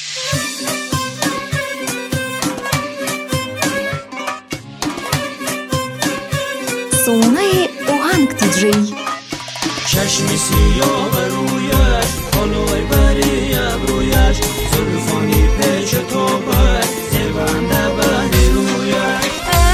سونه اوهنگ تیجری چشمی سیاه رویش حالوی بری ابرویش زلفانی پیش توبه زیبنده بری رویش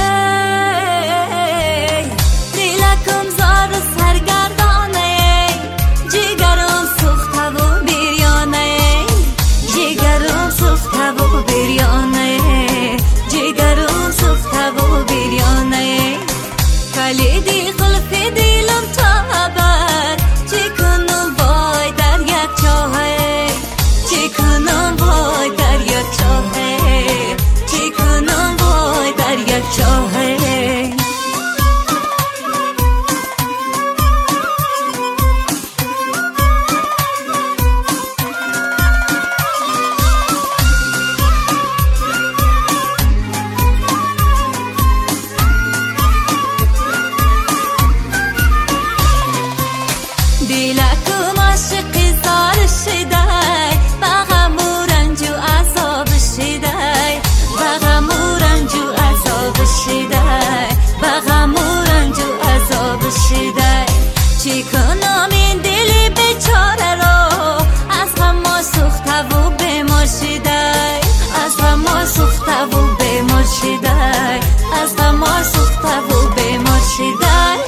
ای دیلکم زار سرگردانه جیگرم سوخته و بیریانه جیگرم سوخته و بیریانه جیگرم سوخته و بیریانه کلیدی قلب دیلم تابد چی کنم وای در یک چاهه چی کنم وای در یک چاهه چی کنم وای در یک چاهه دیلکم عاشقی زار شدای بغم و رنج و عذاب شدای بغم و رنج و عذاب شدای بغم و رنج و عذاب شدای چی کنم این دلی بیچاره رو از غم سوخته و بیمار شدای از غم سوخته و بیمار شدای از غم سوخته و بیمار شدای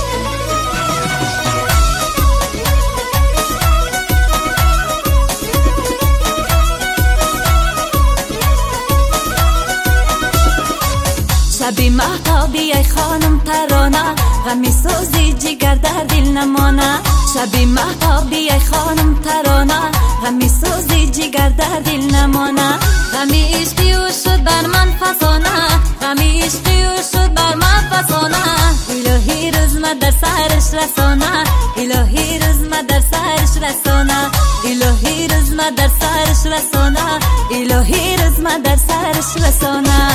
شبی مهتابی ای خانم ترانه غمی سوزی جگر در دل نمانه شبی مهتابی ای خانم ترانه غمی سوزی جگر در دل نمانه غمی عشقی او شد بر من فسانه غمی عشقی او شد بر من فسانه الهی رزمه در سرش رسانه الهی رزمه در سرش رسانه الهی رزمه در سرش رسانه الهی رزمه در سرش رسانه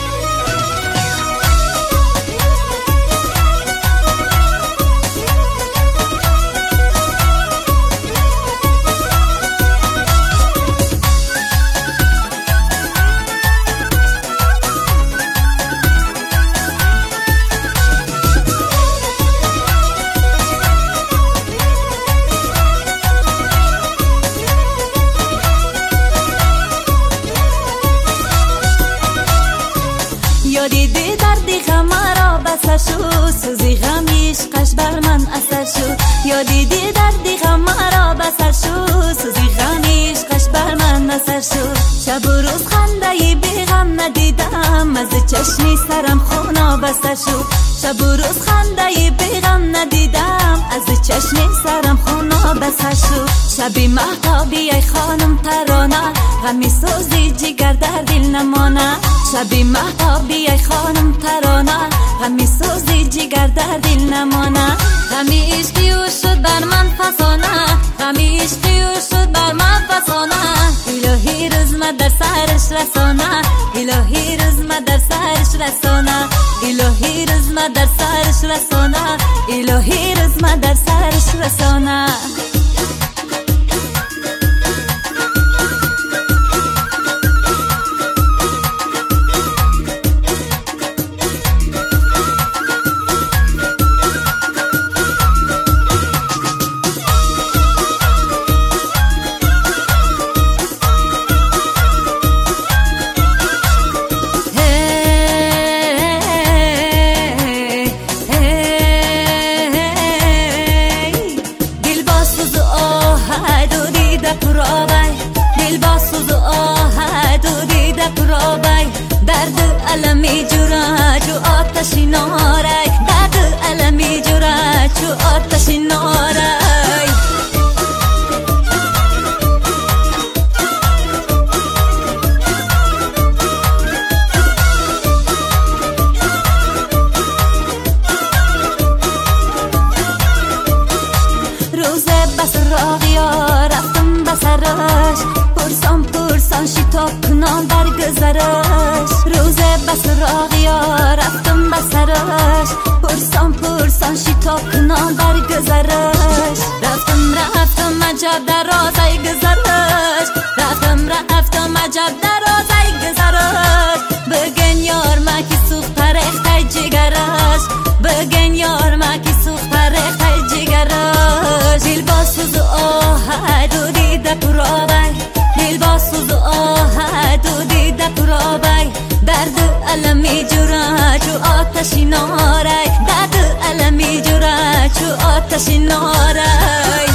دیدی دردی غم را بسر شد سوزی غمی عشقش بر من اثر شد یا دیدی دردی غم را بسر شد سوزی غمی عشقش بر من اثر شد شب و روز خنده بی غم ندیدم از چشمی سرم خونا بسر شد شب و روز خنده بی غم ندیدم از چشمی سرم خونا بسر شد شبی مهتابی ای خانم ترانه غمی سوزی جگر در دل نمانه شبی مهتابی ای خانم ترانه غمی سوزی جگر در دل نمانه غمی عشقی او شد بر من فسانه غمی عشقی او شد بر من فسانه الهی رزمه در سرش رسانه الهی رزمه در سرش رسانه الهی رزمه در سرش رسانه الهی رزمه در سرش رسانه دل با سوز و آهد و دیده پرابای درد علمی جورا جو آتشی نارای درد علمی جورا جو آتشی نارای روزه بس راغیا رفتم بسرش پرسان شتاب کنان برگذرش روزه بس راغیا رفتم بسرش پرسان شتاب کنان برگذرش رفتم عجب در رازای گذرش رفتم عجب درازه گذراش بگن یار ما کی سوخت رخت جگرش بگن یار ما کی سوخت رخت جگرش دل با سوز آه دو دیده پرابای دل با سوز آه دو دیده پرابای درد علمی جورا چو آتشی نارای درد علمی جورا چو آتشی نارای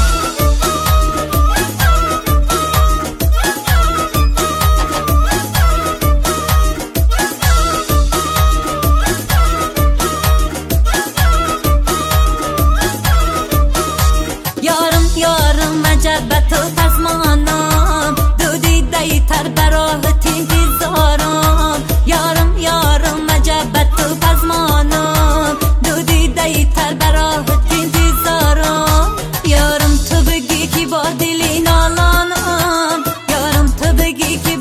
یارم عجب تو تزمانم دو دیده تر براهت انتظارم یارم عجب تو تزمانم دو دیده تر براهت انتظارم یارم تو بگی که با دلی نالانم یارم تو بگی که